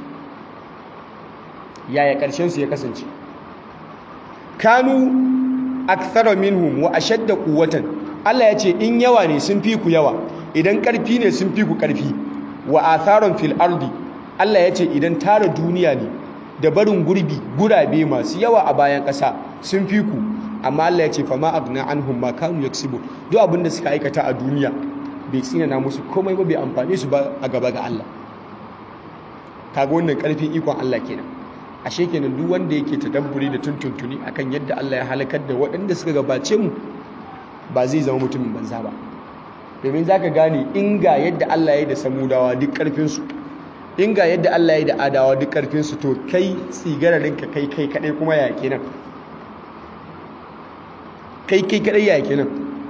yaya ƙarshen su ya kasance. Kanu akthara minhum wa ashadda quwwatan, Allah yace in yawa ne sun fi ku yawa, idan ƙarfi ne sun fi ku ƙarfi. Wa atharon fil ardi, Allah ya ce idan tara duniya ne da barin gurbi gurabe masu yawa a bayan ƙasa sun fi ku, amma Allah ya ce fama aghna anhum ma kanu yaksibun, duk abin da suka aikata a duniya bai tsinana musu komai ba, bai amfane su ba a gaba ga Allah. Kaga wannan ƙarfin ikon Allah kenan. Ashe kenan duk wanda yake tadabburi da tuntuntuni akan yadda Allah ya halakar da waɗanda suka gabace mu ba zai zama mutumin banza ba. Domin za ka gane inga yadda Allah ya yi da samudawa duk ƙarfinsu, inga yadda Allah ya yi da adawa duk ƙarfinsu, to kai tsigararinka kai kai kaɗai kuma ya kenan, kai kai kaɗai ya kenan.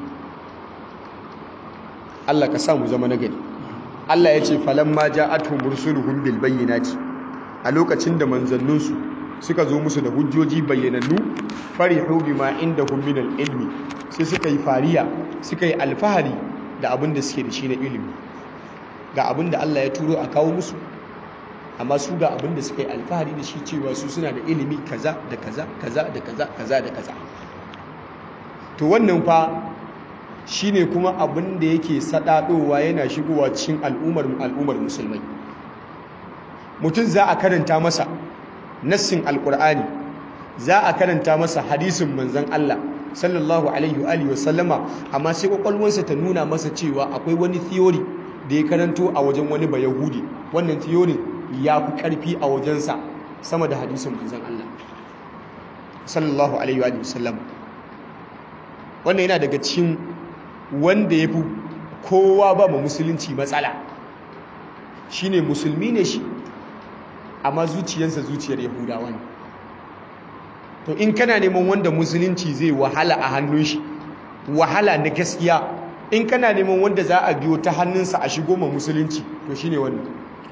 Allah ka sa mu zama nagari. Allah ya ce falamma ja'atuhum rusuluhum bil bayyinati, a lokacin da manzanninsu suka zo musu da hujjoji bayyanannu, farihu bima indahum min al ilmi, sai suka yi fariya, suka yi alfahari da abin da suke da shi na ilimi, ga abin da Allah ya turo a kawo musu, amma su ga abin da suka yi alfahari da shi cewa su suna da ilimi kaza da kaza kaza da kaza kaza da kaza. To wannan fa shine kuma abin da yake sadadowa yana shigowa cikin al'ummar al'ummar musulmai. Mutum za a karanta masa nassin alqur'ani, za a karanta masa hadisin manzon Allah sallallahu alaihi wa alihi wasallama, amma sai kwakwalwarsa ta nuna masa cewa akwai wani theory da ya karanto a wajen wani bayahudi, wannan theory ya fi karfi a wajensa sama da hadisin manzon Allah sallallahu alaihi wa alihi wasallama. Wannan yana daga cikin wanda ya fi kowa ba ma musulunci matsala, shine musulmi ne shi amma zuciyarsa zuciyar yahudawa ne. To in kana neman wanda musulunci zai wahala a hannun shi, wahala na gaskiya, in kana neman wanda za a biyo ta hannunsa a shigo ma musulunci, to shine wannan,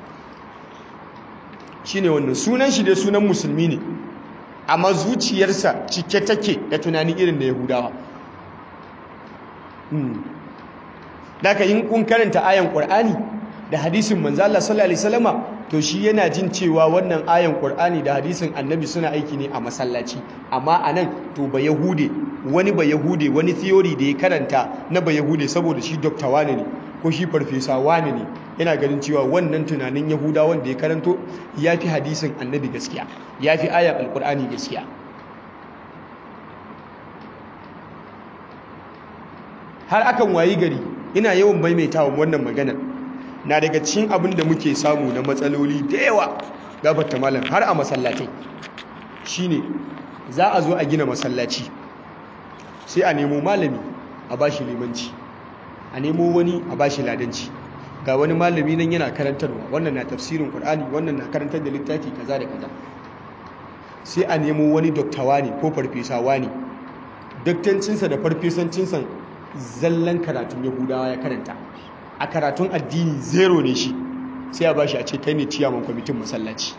shine wannan sunan shi dai sunan musulmi ne, amma zuciyarsa cike take da tunani irin da yahudawa. Daga in kun karanta ayan Qur'ani da hadisin manzo Allah sallallahu alaihi wasallama, to shi yana jin cewa wannan ayan Qur'ani da hadisin Annabi suna aiki ne a masallaci, amma anan to ba Yahude wani ba Yahude wani theory da ya karanta na ba Yahude saboda shi doctor wane ne ko shi farfesa wane ne yana ganin cewa wannan tunanin Yahudawan da ya karanto yafi hadisin Annabi gaskiya, yafi ayan Al-Qur'ani gaskiya. Har akan wayi gari ina yawan maimaitawa wannan maganar, na daga cikin abin da muke samu na matsaloli da yawa gabata malam har a masallatai shine za a zo a gina masallaci sai a nemo malami a bashi limanci, a nemo wani a bashi ladanci, ga wani malami nan yana karantarwa, wannan na tafsirin Qur'ani, wannan na karantar da littafi kaza da kaza, sai a nemo wani doktawa ne ko farfesawa ne, daktancinsa da farfesancinsa zallan karatun Yahudawa ya karanta, a karatun addini zero ne shi, sai a bashi a ce kai ne ciyaman kwamitin masallaci.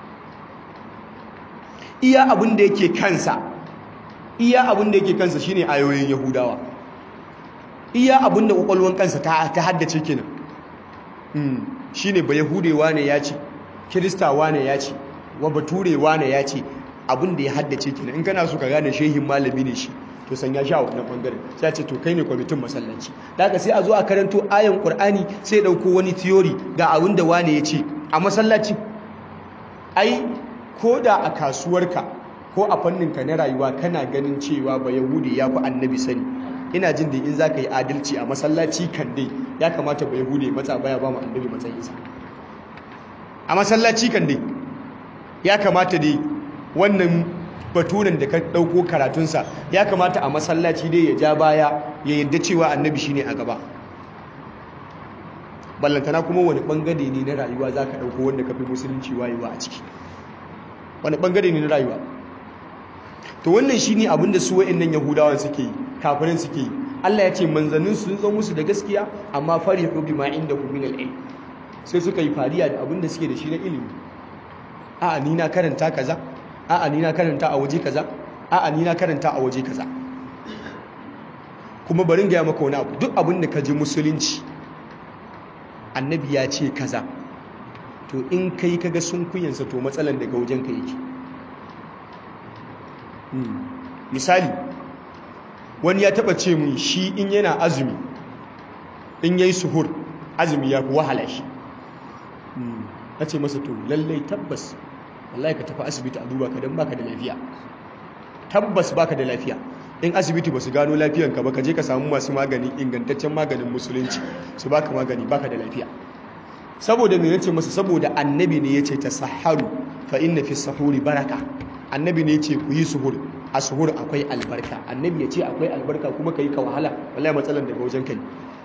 Iya abin da yake kansa iya abin da yake kansa shine ayoyin Yahudawa, iya abin da kwakwalwan kansa ta, ta haddace kenan. mm. shine ba Yahudewa ne ya ce, Kiristawa ne ya ce, wa Baturewa ne ya ce, abin da ya haddace kenan. In kana so ka gane shehin malami ne shi, to sanya shi a wannan bangaren, sai a ce to kai ne kwamitin masallaci. Da haka sai a zo a karanto ayan Qur'ani sai dauko wani theory ga abin da wane ya ce a masallaci. Ai ko da a kasuwarka ko a fanninka na rayuwa kana ganin cewa ba Yahudi ya fi Annabi sani, ina jin da in za ka yi adalci a masallaci kan dai ya kamata ba Yahudi ya matsa baya ba mu Annabi matsayinsa. A masallaci kan dai ya kamata dai wannan baturen da ka ɗauko karatunsa ya kamata a masallaci dai ya ja baya ya yadda cewa Annabi shine a gaba. Ballantana kuma wani bangare ne na rayuwa za ka ɗauko wanda ka fi musulunci wayewa a ciki, wani bangare ne na rayuwa? To wannan shine abin da su wa'annan Yahudawan suke yi, kafirin suke yi. Allah ya ce manzannin sun zo musu da gaskiya amma farihu bima indahum min al-ilm, sai suka yi fariya da abin da suke da shi na ilimi. A'a ni na karanta kaza, a'a ni na karanta a waje kaza, a'a ni na karanta a waje kaza. Kuma bari in gaya maka wani abu, duk abin da ka ji musulunci Annabi ya ce kaza, to in kai kaga sun kuyansa to matsalan daga wajen ka yake. Misali, wani ya taba ce mun shi in yana azumi, in yayi suhur, azumi ya fi wahala shi. Na ce masa to lallai tabbas wallahi ka tafi asibiti a duba ka dan baka da lafiya. Tabbas baka da lafiya. In asibiti ba su gano lafiyanka ba, ka je ka samu masu magani, ingantaccen maganin musulunci su baka magani, baka da lafiya. Saboda me yace masa? Saboda Annabi ne yace tasahharu fa inna fi sahuri baraka. Annabi ne yace ku yi suhur, a suhur akwai albarka. Annabi yace akwai albarka kuma kai ka wahala, wallahi matsalan daga wajen ka ne.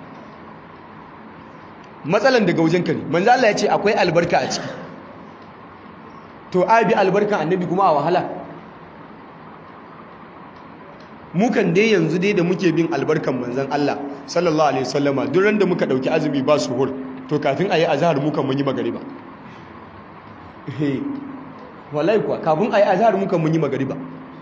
Matsalan daga wajen ka ne. Manzo Allah yace akwai albarka a ciki. To ai bi albarkan Annabi kuma a wahala. Mu kan dai yanzu dai da muke bin albarkan manzon Allah sallallahu alaihi wasallama, duk ran da muka dauki azumi ba suhur, to kafin ayi azhar mu kan mun yi magariba. Eh wallahi kuwa kafin ayi azhar mu kan mun yi magariba.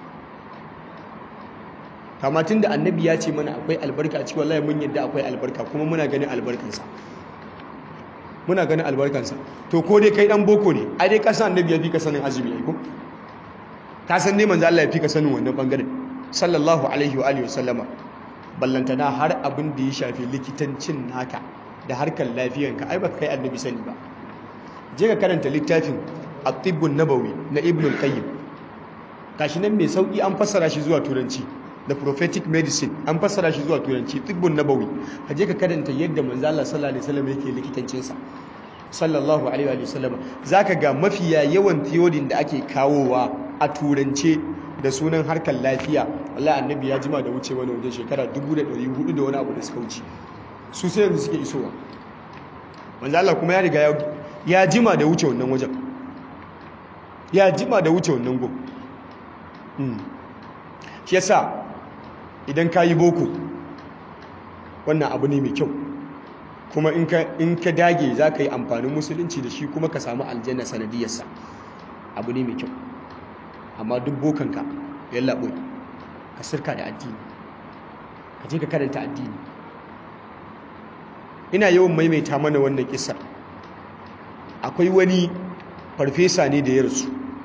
Kama tunda Annabi ya ce mana akwai albarka a ciki, wallahi mun yadda akwai albarka kuma muna ganin albarkansa. Muna ganin albarkansa. To ko dai kai dan boko ne, ai dai ka san Annabi ya fi ka sanin azumi ai ko? Ka san dai manzo Allah ya fi ka sanin wannan bangaren sallallahu alaihi wa alihi wasallama. Ballantana har abin da ya shafi likitancin naka da harkar lafiyanka, ai baka kai Annabi sani ba. Je ka karanta littafin At-Tibbun Nabawi na Ibn al-Qayyim. Kashi nan mai sauki an fassara shi zuwa turanci. The Prophetic Medicine an fassara shi zuwa turanci, Tibbun Nabawi. Ka je ka karanta yadda manzo Allah sallallahu alaihi wasallam yake likitancin sa. Sallallahu alaihi wa sallam. Zaka ga mafiya yawan theory da ake kawowa a turance da sunan harkar lafiya, wallahi Annabi ya jima da wuce wani wajen shekara dubu da ɗari hudu da wani abu da suka wuce. Su sai yanzu suke isowa. Manzo Allah kuma ya riga ya ya jima da wuce wannan wajen. Ya jima da wuce wannan go. Mm. Shi yasa idan ka yi boko, wannan abu ne mai kyau. Kuma in ka in ka dage za ka yi amfanin musulunci da shi kuma ka samu aljanna sanadiyarsa. Abu ne mai kyau. Amma duk bokanka yalla boy ka sirka da addini, ka je ka karanta addini. Ina yawan maimaita mana wannan kissa. akwai wani farfesa ne da ya rasu,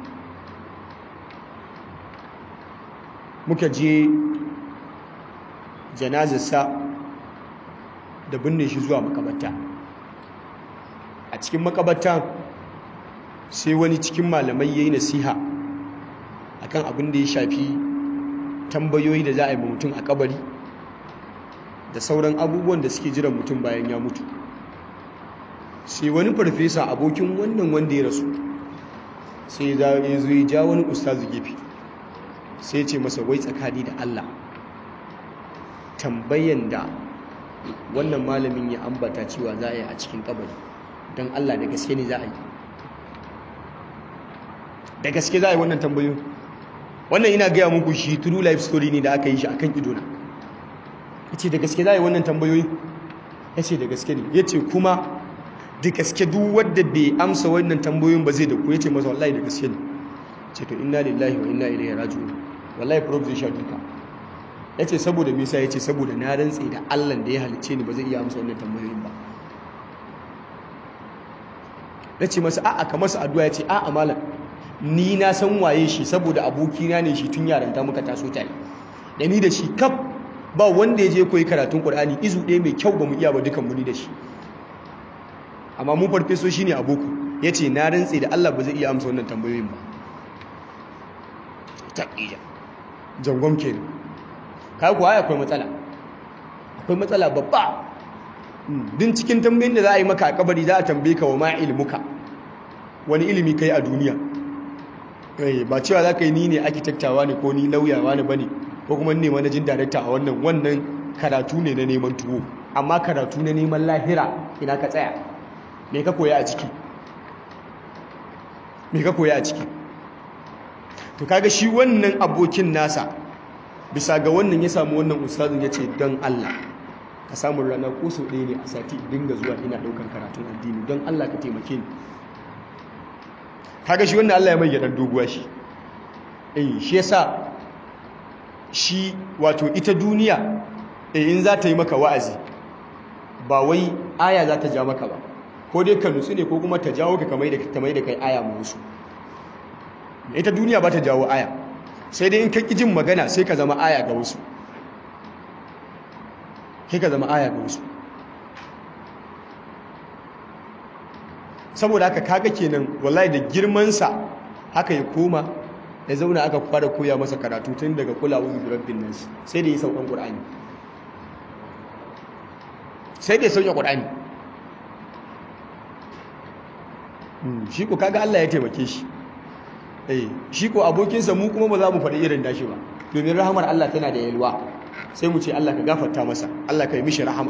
muka je janazarsa da binne shi zuwa makabarta. A cikin makabarta sai wani cikin malamai ya yi nasiha akan abin da ya shafi tambayoyi da za a yi mutum a kabari da sauran abubuwan da suke jiran mutum bayan ya mutu. Sai wani farfesa abokin wannan wanda ya rasu sai ya zo ya ja wani ustazu gefe sai ce masa, wai tsakani da Allah tambayan da wannan malamin ya ambata cewa za a yi a cikin kabari don Allah da gaske ne za a yi? Da gaske za a yi wannan tambayoyi? Wannan ina gaya muku shi true life story ne da aka yi shi akan idona. Ya ce da gaske za a yi wannan tambayoyi? Ya ce da gaske ne. Ya ce kuma da gaske duk wadda bai amsa wannan tambayoyin ba zai da ku. Ya ce masa wallahi da gaske ne. Ce to inna lillahi wa inna ilaihi raji'un. Wallahi prof zai sha duka. Ya ce saboda me yasa? Ya ce saboda na rantse da Allah da ya halicce ni ba zai iya amsa wannan tambayoyin ba. Ya ce masa a'a ka masa addu'a. Ya ce a'a malam ni na san waye shi saboda abokina ne shi tun yaranta muka taso tare. Da ni da shi kaf ba wanda ya je koyi karatun Qur'ani izu ɗaya mai kyau ba mu iya ba dukan mu ni da shi. Amma mu farfeso shine aboko. Ya ce na rantse da Allah ba zai iya amsa wannan tambayoyin ba. Taqiya. Jangon kenan. Kai kuwa akwai matsala. Akwai matsala babba. Din cikin tambayoyin da za a yi maka a kabari za a tambaye ka wa ma ilmuka. Wani ilimi kai a duniya? Ba cewa za ka yi ni ne arkitektawa ne ko ni lauyawa ne ba ne ko kuma ne manajin darakta a wannan wannan karatu ne na neman tuwo, amma karatu na neman lahira ina ka tsaya? Me ka koya a ciki? Me ka koya a ciki? To kaga shi wannan abokin nasa bisa ga wannan ya samu wannan ustazin ya ce don Allah ka samu rana ko sau ɗaya ne a sati dinga zuwa ina ɗaukar karatun addini, don Allah ka taimake ni. Kaga shi wannan Allah ya mai gyaɗar doguwa shi. Eh shi yasa shi wato ita duniya eh in za ta yi maka wa'azi ba wai aya za ta ja maka ba, ko dai ka nutsu ne ko kuma ta jawo ka kamar da ta mai da kai aya mu wasu. Ita duniya ba ta jawo aya, sai dai in ka jin magana sai ka zama aya ga wasu. Sai ka zama aya ga wasu. Saboda haka kaga kenan wallahi da girmansa haka ya koma ya zauna aka fara koya masa karatu tun daga kulawu bi rabbin nas, sai da ya saukan Qur'ani. Sai da ya sauke Qur'ani. Shi ko kaga Allah ya taimake shi. Eh shi ko abokinsa mu kuma ba za mu faɗi irin dashi ba, domin rahamar Allah tana da yalwa. Sai mu ce Allah ka gafarta masa, Allah ka yi mishi rahama.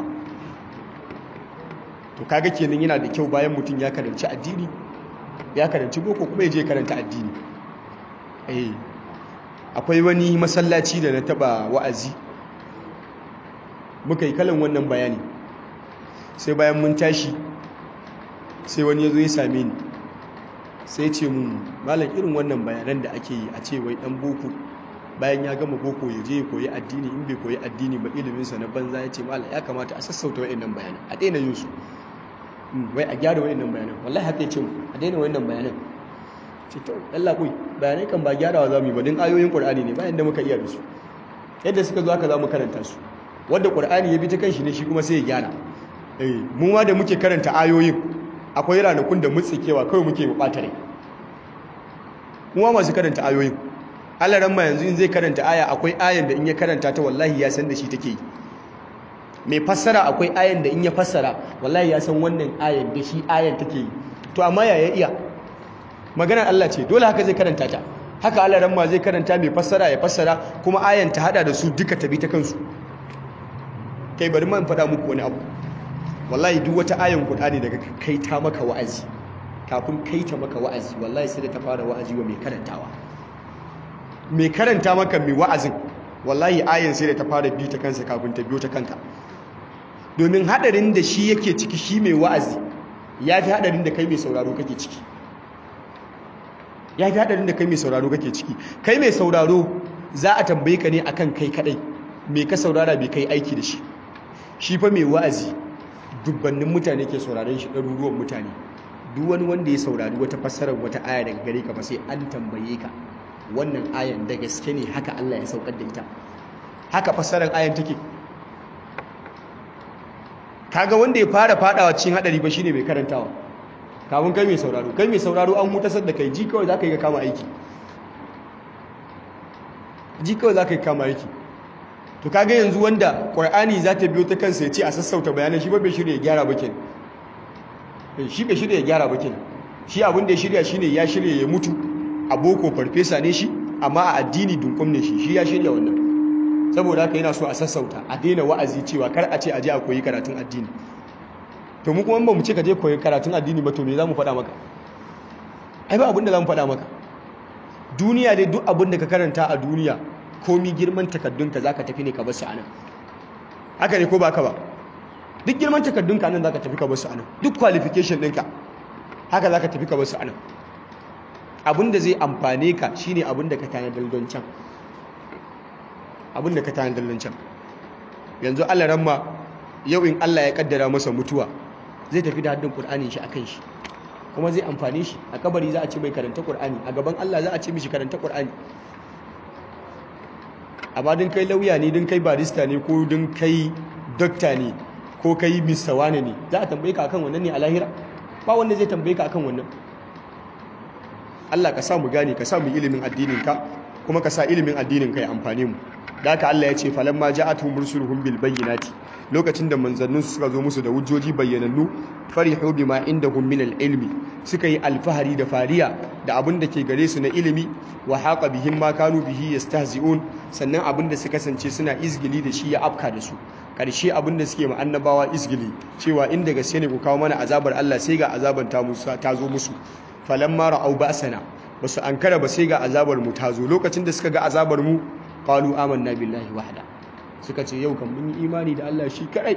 To kaga kenan yana da kyau bayan mutum ya karanci addini, ya karanci boko kuma ya je karanta addini. Eh akwai wani masallaci da na taba wa'azi muka yi kalan wannan bayani, sai bayan mun tashi sai wani ya zo ya same ni sai ce mun malam irin wannan bayanan da ake yi a ce wai dan boko bayan ya gama boko ya je ya koyi addini, in bai koyi addini ba iliminsa na banza. Ya ce malam ya kamata a sassauta wa'annan bayanan, a daina yin su, wai a gyara wa'annan bayanan. Wallahi haka ya ce mu, a daina wa'annan bayanan. Ce to Allah koi bayanai kan ba gyarawa zamu yi ba, din ayoyin Qur'ani ne bayan da muka iya da su, yadda suka zo haka zamu karanta su, wanda Qur'ani ya bi ta kanshi ne shi kuma sai ya gyara. Eh mu ma da muke karanta ayoyin akwai ranakun da mutsikewa kawai muke mu bata rai. Mu ma masu karanta ayoyin, Allah ran ma yanzu in zai karanta aya akwai ayan da in ya karanta ta wallahi ya san da shi take yi. Mai fassara akwai ayan da in ya fassara wallahi ya san wannan ayan da shi ayan take yi. To amma ya ya iya? Maganar Allah ce, dole haka zai karanta ta. Haka Allah ran ma zai karanta mai fassara ya fassara kuma ayan ta hada da su duka ta bi ta kansu. Kai bari man faɗa muku wani abu. Wallahi duk wata ayan Qur'ani daga kai ta maka wa'azi, kafin kai ta maka wa'azi wallahi sai da ta fara wa'azi wa mai karantawa. Mai karanta maka mai wa'azin wallahi ayan sai da ta fara bi ta kansa kafin ta biyo ta kanka. Domin hadarin da shi yake ciki shi mai wa'azi ya fi hadarin da kai mai sauraro kake ciki. Ya fi hadarin da kai mai sauraro kake ciki. Kai mai sauraro za a tambaye ka ne akan kai kadai, me ka saurara bai kai aiki da shi. Shi fa mai wa'azi dubbannin mutane ke sauraron shi, ɗaruruwan mutane. duk wani wanda ya saurari wata fassarar wata aya daga gare ka ba sai an tambaye ka wannan ayan da gaske ne haka Allah ya saukar da ita, haka fassarar ayan take. Kaga wanda ya fara fadawa cikin hadari ba shine mai karantawa, kafin kai mai sauraro. Kai mai sauraro an hutasar da kai, ji kawai zaka yi ka kama aiki, ji kawai zaka yi kama aiki. To kaga yanzu wanda Qur'ani za ta biyo ta kansa ya ce a sassauta bayanan, shi ba bai shirya ya gyara ba kenan. Shi bai shirya ya gyara ba kenan. Shi abin da ya shirya shine ya shirya ya mutu a boko farfesa ne shi, amma a addini dunkum ne shi. Shi ya shirya wannan. Saboda haka yana so a sassauta, a daina wa'azi cewa kar a ce a je a koyi karatun addini. To mu kuma ba mu ce ka je koyi karatun addini ba, to me za mu faɗa maka? Ai ba abin da za mu faɗa maka. Duniya dai duk abin da ka karanta a duniya, komi girman takaddunka za ka tafi ne ka bar su a nan. Haka ne ko ba ka ba? Duk girman takaddunka nan za ka tafi ka bar su a nan. Duk qualification ɗinka haka za ka tafi ka bar su a nan. Abin da zai amfane ka shine abin da ka tanadar don can. Abin da ka tanadar don can. Yanzu Allah ramma yau in Allah ya kaddara masa mutuwa, zai tafi da haddin Qur'anin shi akan shi, kuma zai amfane shi. A kabari za a ce mai karanta Qur'ani, a gaban Allah za a ce mishi karanta Qur'ani. Amma din kai lauya ne, din kai barista ne, ko din kai dokta ne, ko kai Mister Wane ne, za a tambaye ka akan wannan ne a lahira? Ba wanda zai tambaye ka akan wannan. Allah ka sa mu gane, ka sa mu ilimin addinin ka, kuma ka sa ilimin addinin ka ya amfane mu. Da haka Allah ya ce falamma ja'atuhum rusuluhum bil bayyinati, lokacin da manzannin su suka zo musu da hujjoji bayyanannu, farihu bima indahum min al ilmi, suka yi alfahari da fariya da abin da ke gare su na ilimi, wa haqa bihim ma kanu bihi yastahzi'un, sannan abin da suka kasance suna izgili da shi ya afka da su. Karshe abin da suke ma annabawa izgili cewa inda gaske ne ku kawo mana azabar Allah, sai ga azaban ta musu ta zo musu. Falamma ra'au ba'sana, basu ankara ba sai ga azabar mu ta zo. Lokacin da suka ga azabar mu, qalu amanna billahi wahda, suka ce yau kan mun yi imani da Allah shi kadai.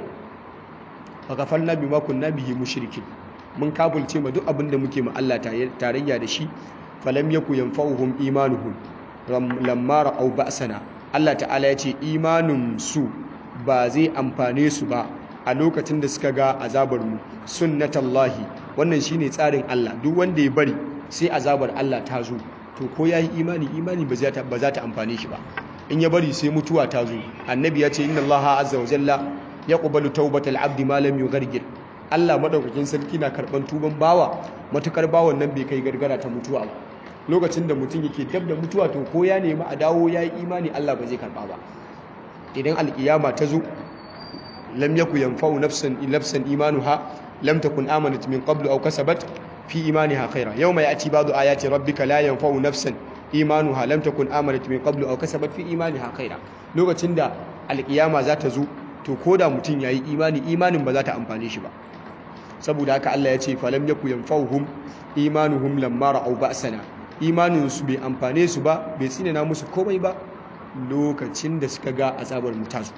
Fa kafarna bima kunna bihi mushrikin, mun kafulce ma duk abin da muke ma Allah tarayya da shi. Falam yaku yanfa'uhum imanuhum lamma ra'au ba'sana, Allah ta'ala ya ce imanin su ba zai amfane su ba a lokacin da suka ga azabar mu. Sunnatullahi, wannan shine tsarin Allah, duk wanda ya bari sai azabar Allah ta zo, to ko yayi imani imani ba za ta ba za ta amfane shi ba. In ya bari sai mutuwa ta zo, annabi ya ce inna Allah azza wa jalla yaqbalu tawbatal abdi ma lam yughargir, Allah madaukakin sarki na karban tuban bawa matukar bawan nan bai kai gargara ta mutuwa ba. Lokacin da mutum yake dab da mutuwa, to ko ya nemi a dawo yayi imani, Allah ba zai karba ba. Idan alkiyama ta zo, lam yaku yanfa'u nafsan nafsan imanuha lam takun amanat min qablu aw kasabat fi imaniha khaira. Yawma ya'ti ba'du ayati rabbika la yanfa'u nafsan imanuha lam takun amanat min qablu aw kasabat fi imaniha khaira. Lokacin da alkiyama za ta zo, to koda mutum yayi imani, imanin ba za ta amfane shi ba. Saboda haka Allah ya ce falam yaku yanfa'uhum imanuhum lamma ra'aw ba'sana, imanin su bai amfane su ba, bai tsinana musu komai ba lokacin da suka ga azabar mu ta zo.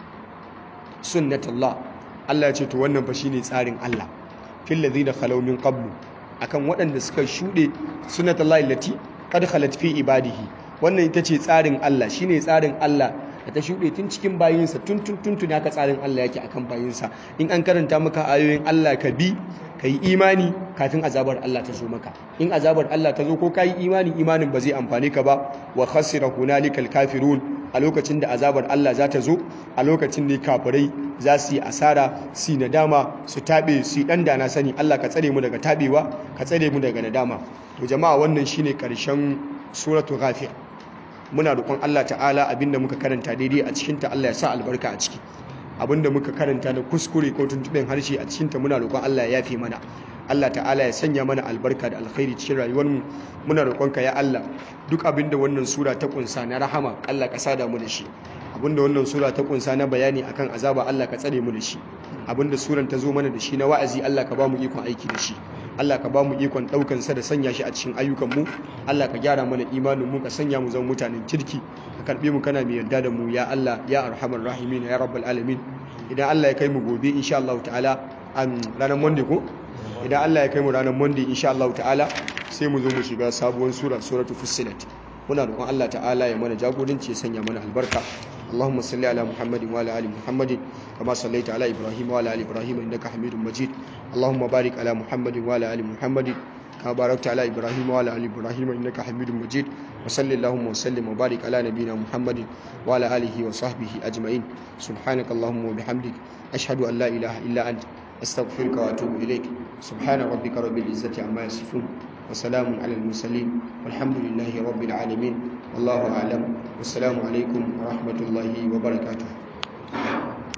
Sunnatullah, Allah ya ce to wannan fa shine tsarin Allah fil ladina khalaw min qablu, akan waɗanda suka shuɗe. Sunnatullahi allati qad khalat fi ibadihi, wannan ita ce tsarin Allah, shine tsarin Allah da ta shuɗe tun cikin bayinsa, tun tun tun tun haka tsarin Allah yake akan bayinsa. In an karanta maka ayoyin Allah ka bi, ka yi imani kafin azabar Allah ta zo maka. In azabar Allah ta zo ko ka yi imani, imanin ba zai amfane ka ba. Wa khasira hunalikal kafirun, a lokacin da azabar Allah za ta zo, a lokacin ne kafirai za su yi asara, su yi nadama, su taɓe, su yi ɗan dana sani. Allah ka tsare mu daga taɓewa, ka tsare mu daga nadama. To jama'a, wannan shine ƙarshen suratul Ghafir. Muna roƙon Allah ta'ala abinda muka karanta daidai a cikinta, Allah ya sa albarka a ciki. Abinda muka karanta na kuskure ko tuntuɓen harshe a cikinta, muna roƙon Allah ya yafe mana. Allah ta'ala ya sanya mana albarka da alkhairi cikin rayuwarmu. Muna roƙonka ya Allah, duk abinda wannan sura ta kunsa na rahama, Allah ka sada mu da shi. Abinda wannan sura ta kunsa na bayani akan azaba, Allah ka tsare mu da shi. Abinda suran ta zo mana da shi na wa'azi, Allah ka ba mu ikon aiki da shi. Allah ka ba mu ikon ɗaukan sa da sanya shi a cikin ayyukanmu. Allah ka gyara mana imanin mu, ka sanya mu zama mutanen kirki, ka karɓe mu kana mai yarda da mu ya Allah ya arhamar rahimin ya rabbal alamin. Idan Allah ya kai mu gobe insha Allah ta'ala, an ranar Monday ko idan Allah ya kai mu ranar Monday insha Allah ta'ala, sai mu zo mu shiga sabuwar sura, suratul Fussilat. Muna roƙon Allah ta'ala ya mana jagoranci, ya sanya mana albarka. اللهم صل على محمد وعلى ال محمد كما صليت على ابراهيم وعلى ال ابراهيم انك حميد مجيد اللهم بارك على محمد وعلى ال محمد كما باركت على ابراهيم وعلى ال ابراهيم انك حميد مجيد وصل اللهم وسلم وبارك على نبينا محمد وعلى اله وصحبه اجمعين سبحانك اللهم وبحمدك اشهد ان لا اله الا انت استغفرك واتوب اليك سبحان ربك رب العزه عما يصفون وسلام على المرسلين والحمد لله رب العالمين والله اعلم والسلام عليكم ورحمه الله وبركاته